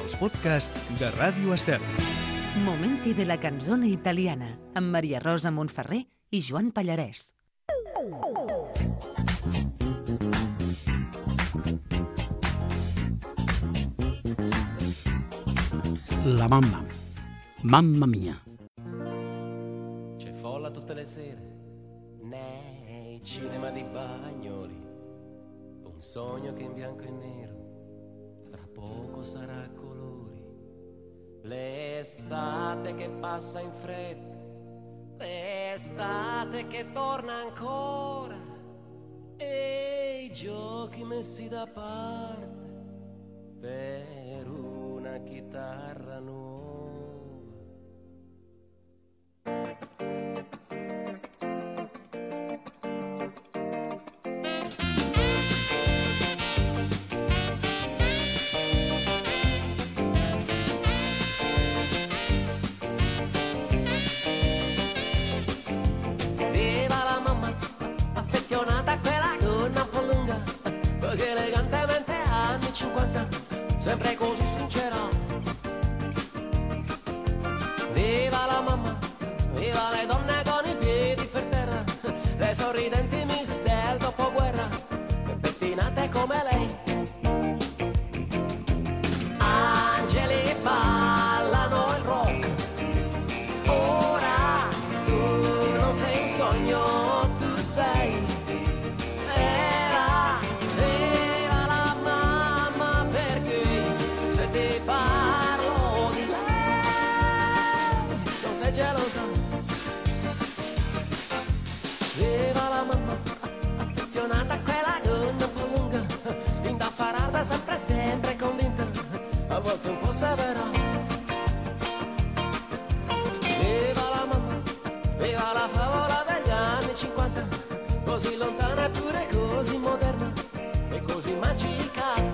els podcasts de Ràdio Estel. Momenti de la canzone italiana amb Maria Rosa Montferrer i Joan Pallarès. La mamma. Mamma mia. C'è folla tutte le sere nei cinema di Bagnoli. Un sogno che in bianco e nero tra poco sarà a colori. L'estate che passa in fretta, l'estate che torna ancora, e i giochi messi da parte per una chitarra nuova. Sempre così sincera. Viva la mamma, viva le donne con i piedi per terra, le sorridenti miss del dopoguerra, pettinate come lei. Angeli ballano il rock. Ora tu non sei un sogno, tu sei. Gelosa. Viva la mamma, affezionata a quella gonna un po' lunga, indaffarata sempre, sempre convinta, a volte un po' severa. Viva la mamma, viva la favola degli anni 50, così lontana eppure così moderna e così magica.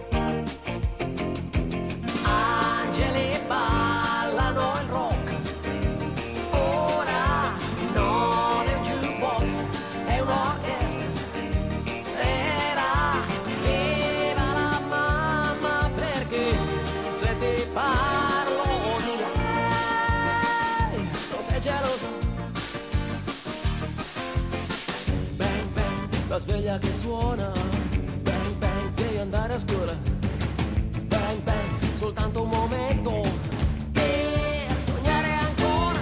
La sveglia che suona, bang bang, devi andare a scuola, bang bang, soltanto un momento per sognare ancora.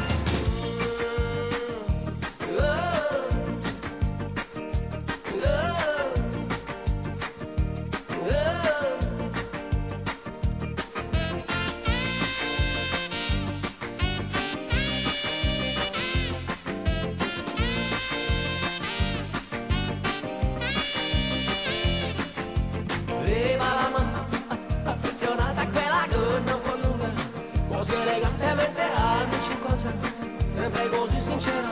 Così elegantemente anni 50, sempre così sincera.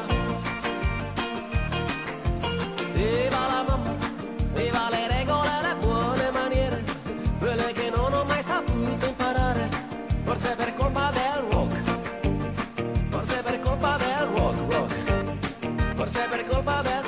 Viva la mamma, viva le regole e le buone maniere, quelle che non ho mai saputo imparare, forse per colpa del rock, forse per colpa del rock, forse per colpa del,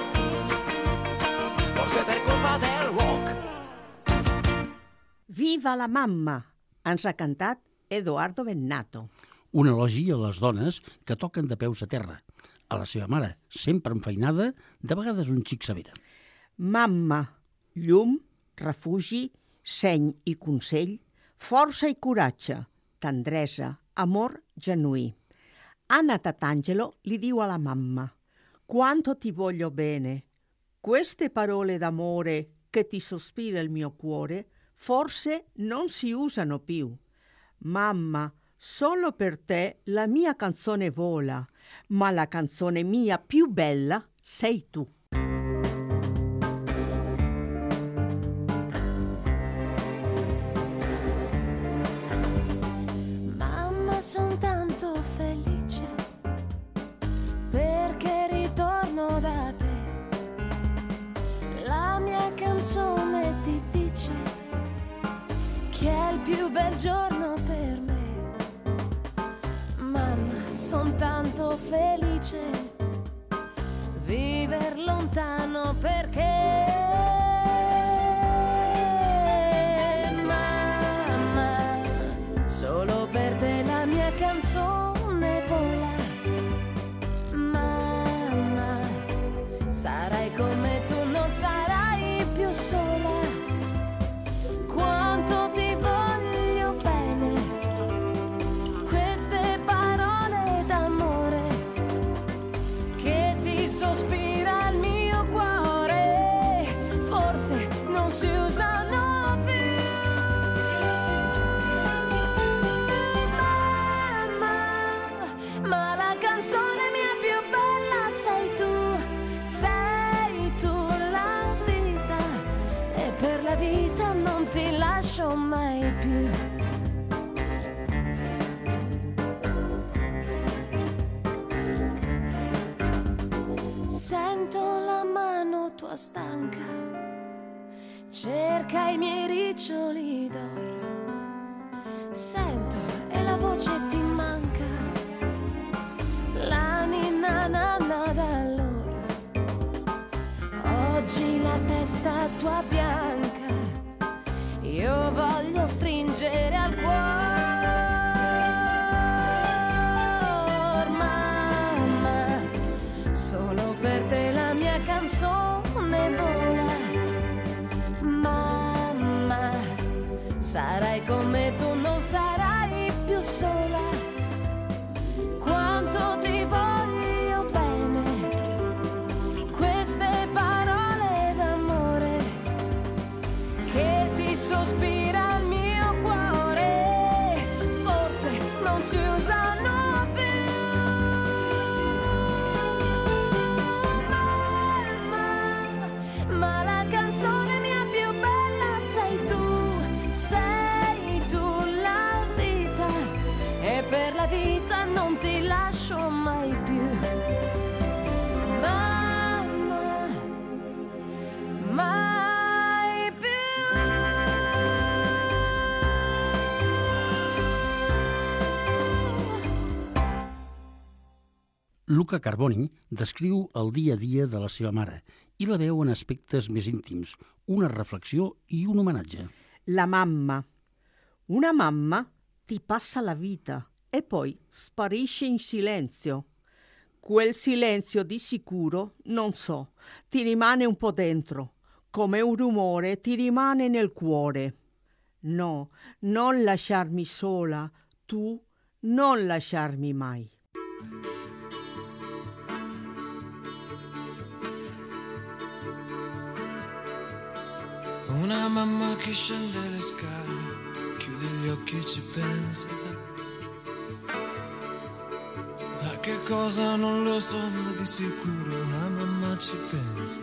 forse per colpa del rock. Viva la mamma, ens ha cantat Edoardo Bennato. Un elogi a les dones que toquen de peus a terra. A la seva mare, sempre enfeinada, de vegades un xic severa. Mamma, llum, refugi, seny i consell, força i coratge, tendresa, amor genuí. Anna Tatangelo li diu a la mamma: «Quanto ti voglio bene. Queste parole d'amore che ti sospira il mio cuore forse non si usano più. Mamma, solo per te la mia canzone vola, ma la canzone mia più bella sei tu». Mamma, son tanto felice perché ritorno da te. La mia canzone ti dice che è il più bel giorno per me. Mamma, son tanto felice viver lontano perché mamma canzone vola. Mamma, sarai con me, tu non sarai più sola. Quanto ti voglio bene, queste parole d'amore che ti sospira il mio cuore, forse non si usano più. Mamma, ma la canzone mia più bella sei tu la vita, e per la vita non ti lascio mai più. Sento la mano tua stanca, cerca i miei riccioli d'oro. Sento e la voce ti manca, la ninna nanna d'allora. Oggi la testa tua bianca, io voglio stringere al cuore. Mamma, solo per te la mia canzone vola. Mamma, sarai con me, tu non sarai più sola. Quanto ti voglio bene, queste parole d'amore che ti sospira il mio cuore, forse non si usano più. Mamma, ma la canzone mia più bella sei tu la vita, e per la vita non ti lascio mai più. Mamma, mai più. Luca Carboni descriu el dia a dia de la seva mare i la veu en aspectes més íntims, una reflexió i un homenatge. La mamma. Una mamma ti passa la vita e poi sparisce in silenzio. Quel silenzio di sicuro, non so, ti rimane un po' dentro, come un rumore ti rimane nel cuore. No, non lasciarmi sola, tu non lasciarmi mai. Una mamma che scende le scale, chiude gli occhi e ci pensa. A che cosa non lo so, ma di sicuro una mamma ci pensa.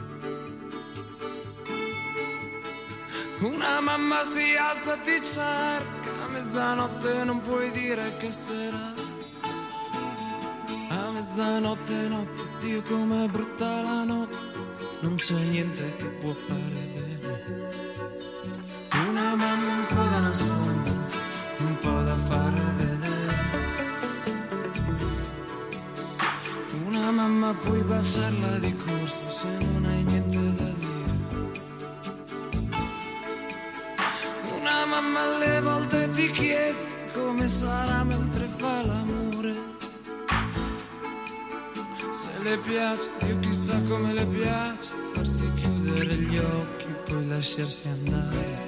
Una mamma si alza, ti cerca, a mezzanotte non puoi dire che sera. A mezzanotte, notte, Dio com'è brutta la notte, non c'è niente che può fare bene. Una mamma un po' da nascondere, un po' da fare vedere. Una mamma puoi baciarla di corsa se non hai niente da dire. Una mamma alle volte ti chiede come sarà mentre fa l'amore. Se le piace, io chissà come le piace, farsi chiudere gli occhi poi lasciarsi andare.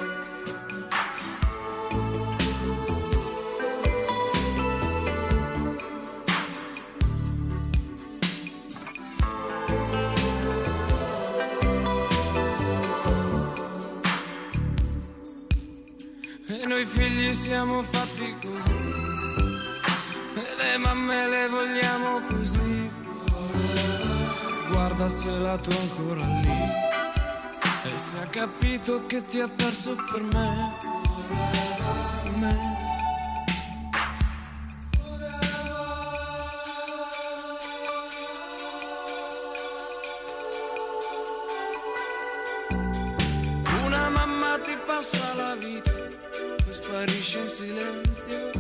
Noi figli siamo fatti così, e le mamme le vogliamo così. Guarda se la tua ancora lì, e se ha capito che ti ha perso per me. Una mamma ti passa la vita, sparisce in silenzio.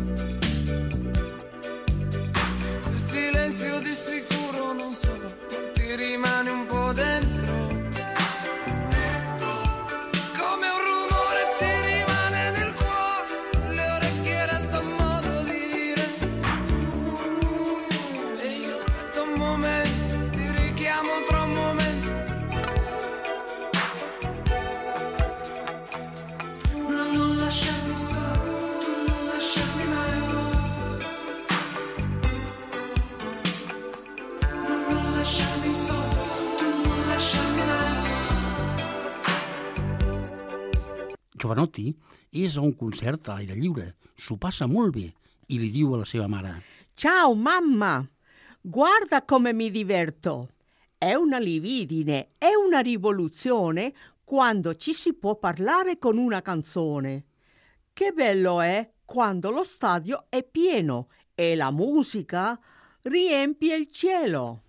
Quel silenzio di sicuro non so, ma ti rimane un po' dentro. Come un rumore ti rimane nel cuore, le orecchie resta un modo di dire. Giovanotti és a un concert a l'aire lliure, s'ho passa molt bé i li diu a la seva mare: Ciao mamma, guarda come mi diverto. È una libidine, è una rivoluzione quando ci si può parlare con una canzone. Che bello è quando lo stadio è pieno e la musica riempie il cielo.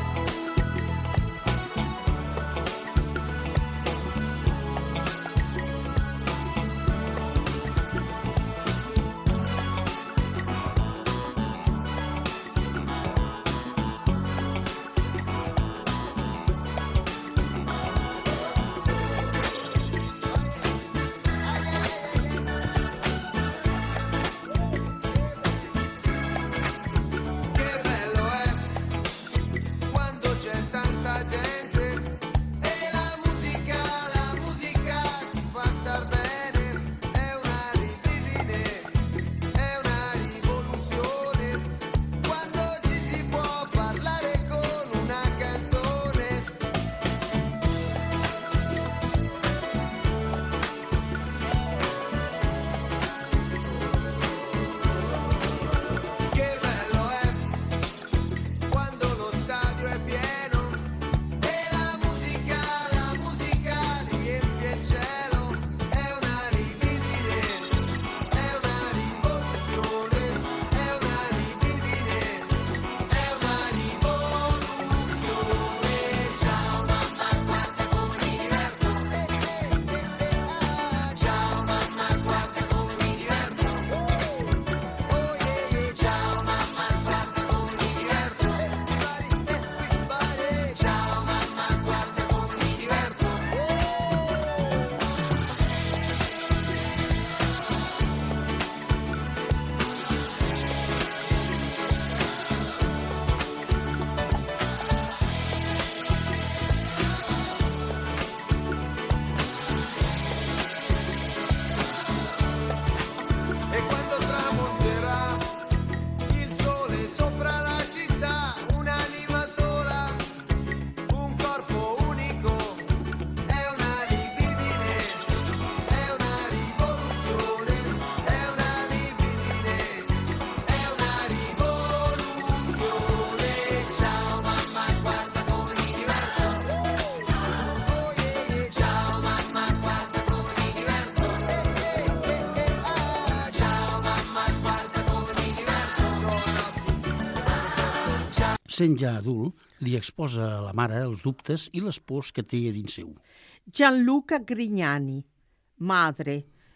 Sent ja adult, li exposa a la mare els dubtes i les pors que té a dins seu. Gianluca Grignani. Madre,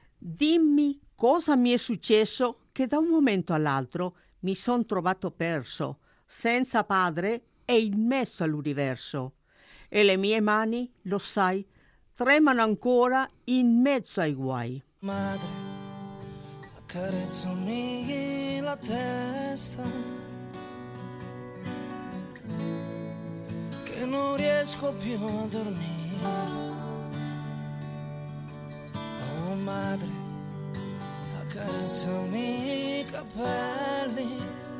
dimmi cosa mi è successo che da un momento all'altro mi son trovato perso, senza padre e immesso all'universo. E le mie mani, lo sai, tremano ancora in mezzo ai guai. Madre, accarezzami la testa, che non riesco più a dormire. Oh madre, accarezzami i capelli,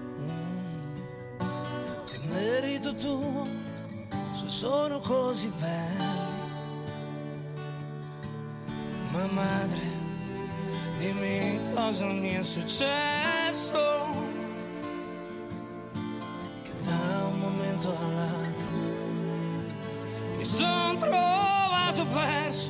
che merito tuo se sono così belli. Ma madre, dimmi cosa mi è successo, che da un momento all'altro mi son trovato perso,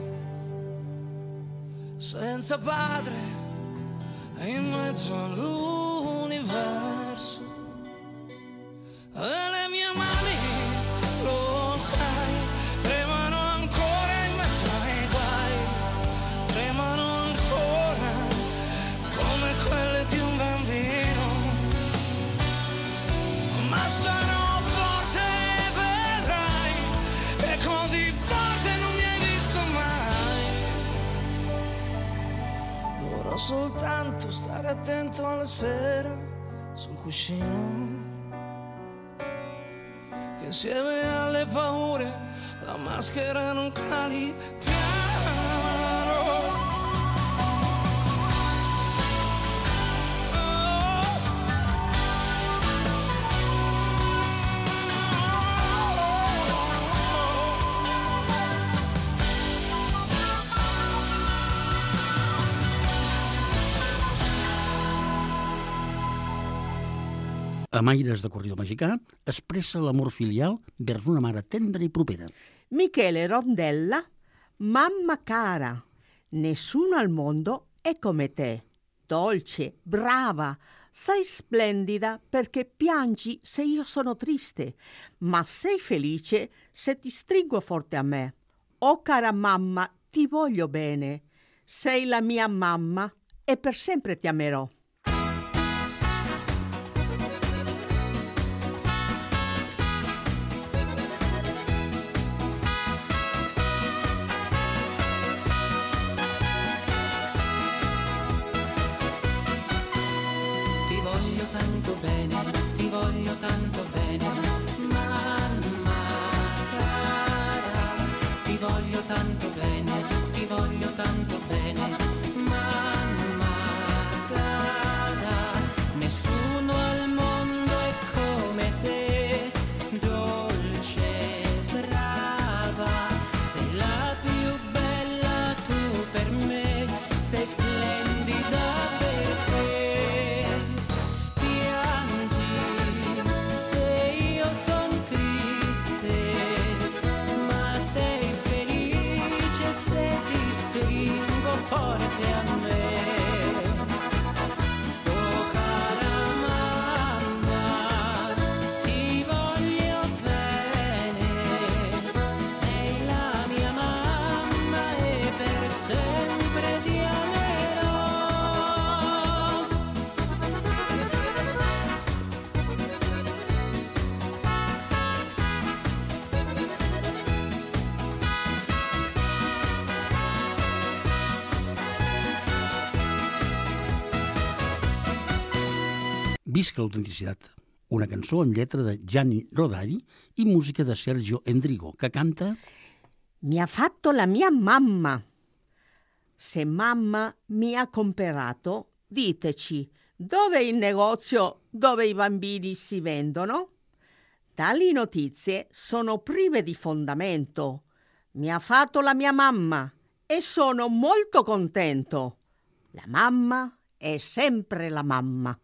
senza padre e in mezzo all'universo. E le mie mani, lo sai, tremano ancora in mezzo ai guai, tremano ancora come quelle di un bambino, ma sarò forte, vedrai, e così forte non mi hai visto mai. Dovrò soltanto stare attento alla sera sul cuscino, che insieme alle paure la maschera non cali piano. Amb aires de corrido mexicà, expressa l'amor filial vers una mare tendra i propera. Michele Rondella, mamma cara, nessuno al mondo è come te. Dolce, brava, sei splendida perché piangi se io sono triste, ma sei felice se ti stringo forte a me. Oh cara mamma, ti voglio bene. Sei la mia mamma e per sempre ti amerò. Ti voglio tanto bene, mamma cara. Ti voglio tanto bene, mamma cara. Nessuno al mondo è come te, dolce, brava. Sei la più bella tu per me, sei splendida perché forte a me. Oh cara mamma, ti voglio bene, sei la mia mamma e per sempre ti amerò. Visca l'autenticitat, una cançó amb lletra de Gianni Rodari i música de Sergio Endrigo, que canta Mi ha fatto la mia mamma. Se mamma mi ha comperato, diteci, dove è il negozio dove i bambini si vendono? Tali notizie sono prive di fondamento. Mi ha fatto la mia mamma e sono molto contento. La mamma è sempre la mamma.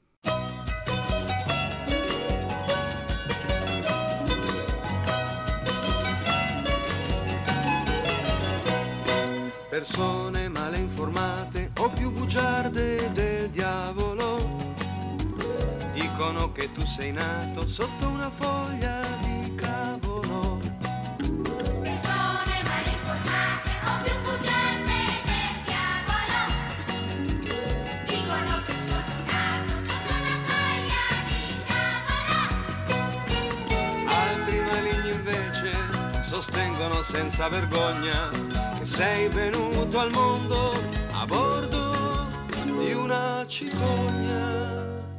Persone male informate o più bugiarde del diavolo dicono che tu sei nato sotto una foglia di cavolo. Persone male informate o più bugiarde del diavolo dicono che sono nato sotto una foglia di cavolo. Altri maligni invece sostengono senza vergogna che sei venuto al mondo a bordo di una cicogna.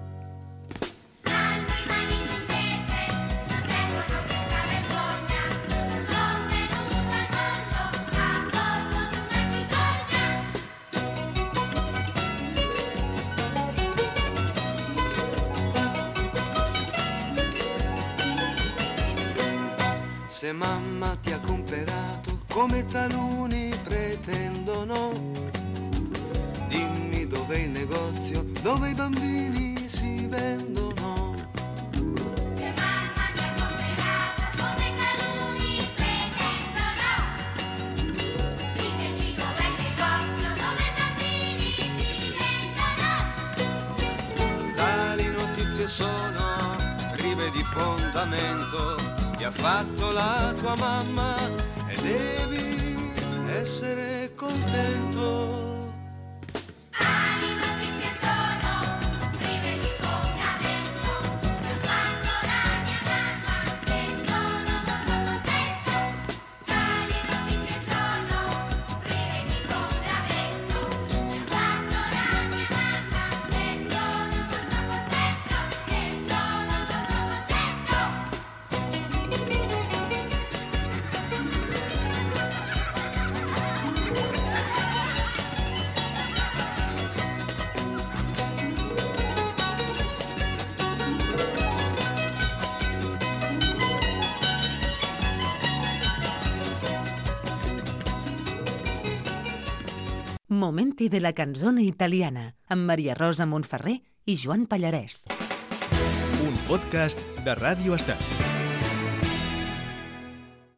Altri maligni invece sostengono senza vergogna che sono venuto al mondo a bordo di una cicogna. Se mamma ti ha comperato come taluni pretendono, dimmi dov'è il negozio dove i bambini si vendono. Se mamma mi ha comperato come taluni pretendono, diteci dov'è il negozio dove i bambini si vendono. Tali notizie sono prive di fondamento. Ti ha fatto la tua mamma e devi essere contento. Tali notizie sono prive di fondamento. Mi ha fatto la mia mamma e sono molto contento. Tali notizie sono prive di fondamento. Mi ha fatto la mia mamma e sono molto contento. Momenti de la canzone italiana, amb Maria Rosa Montferrer i Joan Pallarès. Un podcast de Ràdio Estel.